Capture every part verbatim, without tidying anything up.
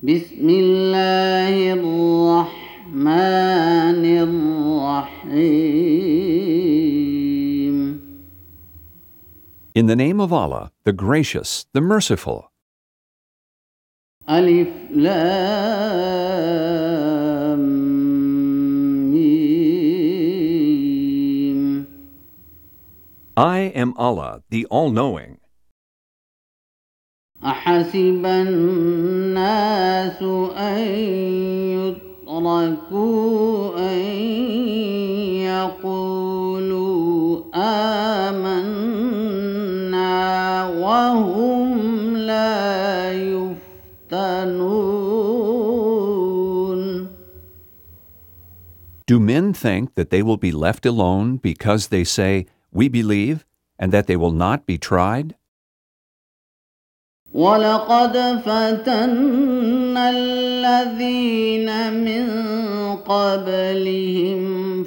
بسم الله الرحمن الرحيم. In the name of Allah, the Gracious, the Merciful. ألف لام ميم. I am Allah, the All-Knowing. أحسب الناس أن يتركوا أن يقولوا آمنا وهم لا يفتنون. Do men think that they will be left alone because they say, "We believe," and that they will not be tried? وَلَقَدْ فَتَنَّا الَّذِينَ مِن قَبْلِهِمْ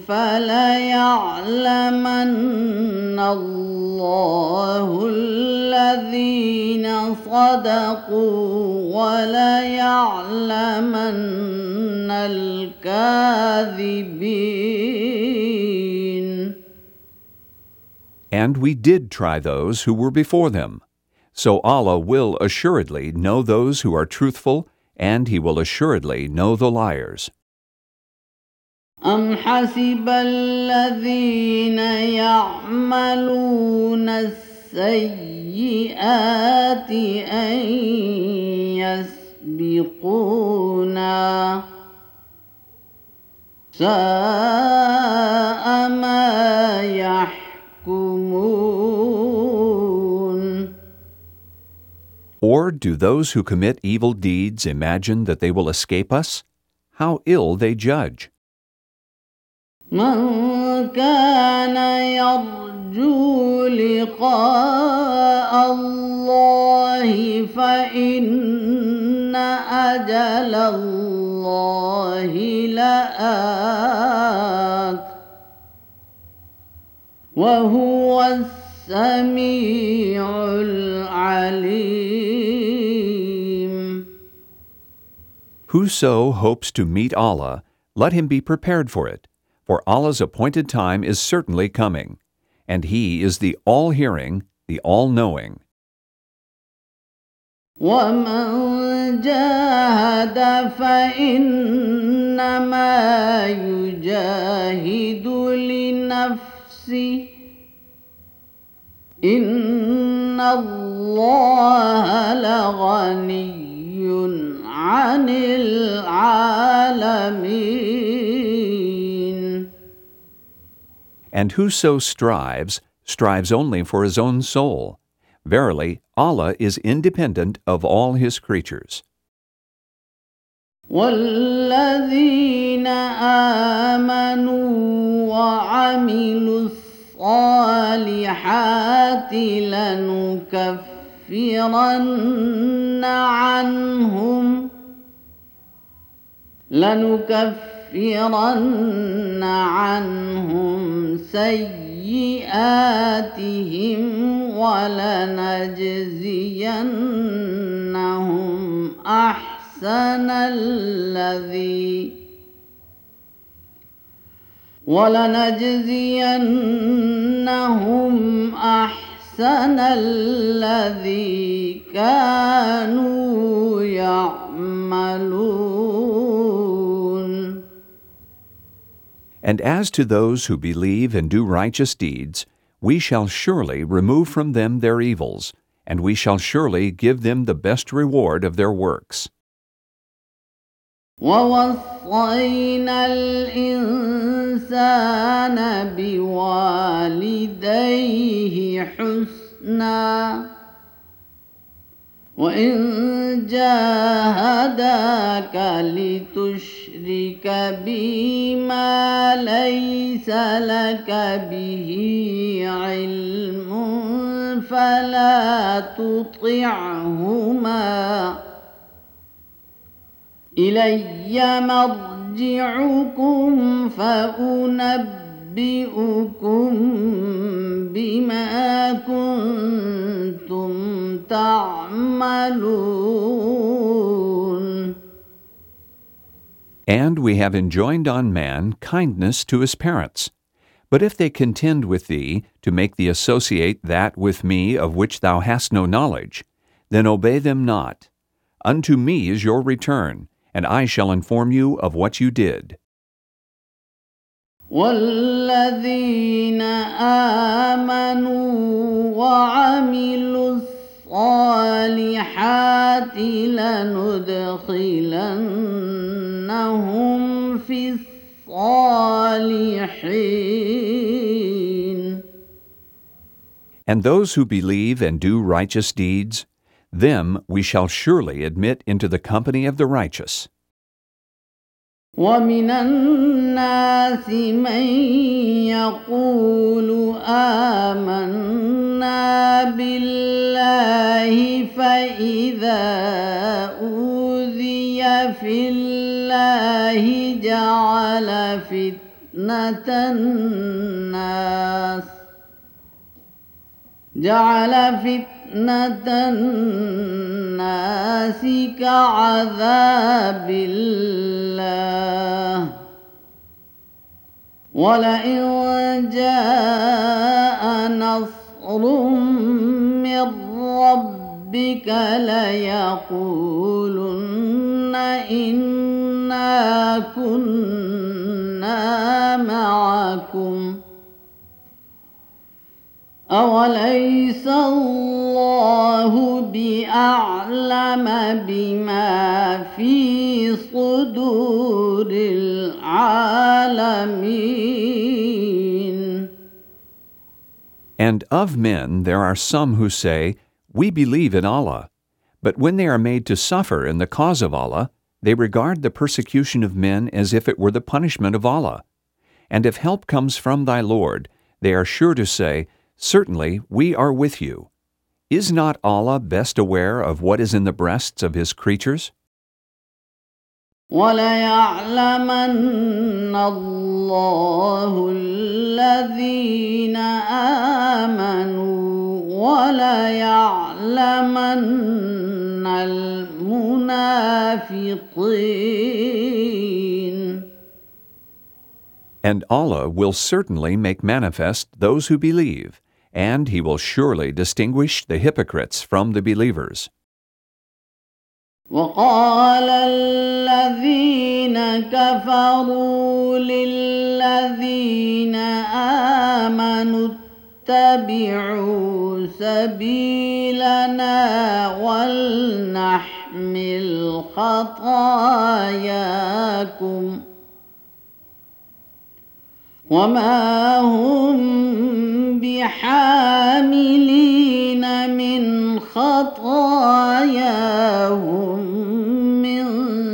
فَلَيَعْلَمَنَّ اللَّهُ الَّذِينَ صَدَقُوا وَلَيَعْلَمَنَّ الْكَاذِبِينَ. And we did try those who were before them. So Allah will assuredly know those who are truthful, and He will assuredly know the liars. أَمْ حَسِبَ الَّذِينَ يَعْمَلُونَ السَّيِّئَاتِ أَن يَسْبِقُونَا سَاءَ مَا يَحْكُمُونَ. Or do those who commit evil deeds imagine that they will escape us? How ill they judge! من كان يرجو لقاء الله فإن أجل الله لآت وهو السميع العليم. Whoso hopes to meet Allah, let him be prepared for it, for Allah's appointed time is certainly coming, and He is the all-hearing, the all-knowing. وَمَن جَاهَدَ فَإِنَّمَا يُجَاهِدُ لِنَفْسِهِ إِنَّ اللَّهَ لَغَنِيٌّ عَنِ الْعَالَمِينَ. And whoso strives, strives only for his own soul. Verily, Allah is independent of all His creatures. وَالَّذِينَ آمَنُوا وَعَمِلُوا الصَّالِحَاتِ لَنُكَفِّرَنَّ عَنْهُمْ لَنُكَفِّرَنَّ عَنْهُمْ سَيِّئَاتِهِمْ وَلَنَجْزِيَنَّهُمْ أَحْسَنَ الَّذِي وَلَنَجْزِيَنَّهُمْ أَحْسَنَ الَّذِي كَانُوا يَعْمَلُونَ. And as to those who believe and do righteous deeds, we shall surely remove from them their evils, and we shall surely give them the best reward of their works. وَوَصَّيْنَا الْإِنسَانَ بِوَالِدَيْهِ حُسْنًا وَإِن جَاهَدَاكَ لِتُشْرِكَ بِي مَا لَيْسَ لَكَ بِهِ عِلْمٌ فَلَا تُطِعْهُمَا إِلَيَّ مَرْجِعُكُمْ فَأُنَبِّئُكُم بِمَا كُنتُمْ تَعْمَلُونَ. And we have enjoined on man kindness to his parents. But if they contend with thee, to make thee associate that with me of which thou hast no knowledge, then obey them not. Unto me is your return, and I shall inform you of what you did. والذين آمنوا وعملوا الصالحات لندخلنهم في الصالحين. And those who believe and do righteous deeds, them we shall surely admit into the company of the righteous. ومن الناس من يقول آمنا بالله فإذا أوذي في الله جعل فتنة الناس جعل فتنة الناس كعذاب الله ولئن جاء نصر من ربك ليقولن إنا كنا معكم أوليس الله بأعلم بما في صدور العالمين. And of men there are some who say, We believe in Allah, but when they are made to suffer in the cause of Allah, they regard the persecution of men as if it were the punishment of Allah. And if help comes from thy Lord, they are sure to say, Certainly we are with you. Is not Allah best aware of what is in the breasts of His creatures? وَلَيَعْلَمَنَّ اللَّهُ الَّذِينَ آمَنُوا وَلَيَعْلَمَنَّ الْمُنَافِقِينَ. And Allah will certainly make manifest those who believe, and He will surely distinguish the hypocrites from the believers. وقال الذين كفروا للذين آمنوا اتبعوا سبيلنا ولنحمل خطاياكم وما هم بحاملين من خطاياهم من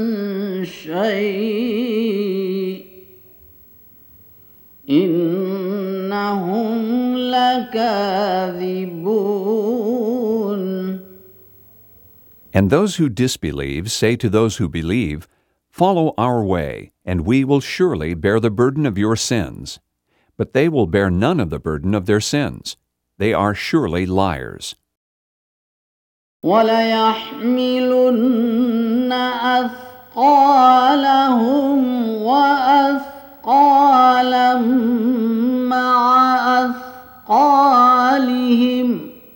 شيء إنهم لكاذبون. And those who disbelieve say to those who believe, Follow our way, and we will surely bear the burden of your sins. But they will bear none of the burden of their sins. They are surely liars. وَلَيَحْمِلُنَّ أَثْقَالَهُمْ وَأَثْقَالًا مَعَ أَثْقَالِهِمْ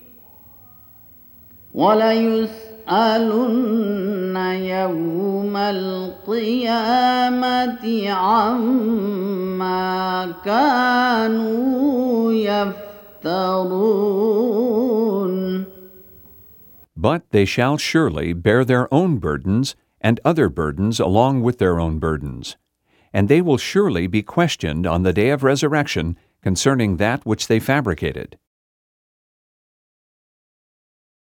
وَلَيُسْأَلُنَّ يَوْمَ الْقِيَامَةِ عَمَّا كَانُوا يَفْتَرُونَ. But they shall surely bear their own burdens and other burdens along with their own burdens. And they will surely be questioned on the day of resurrection concerning that which they fabricated.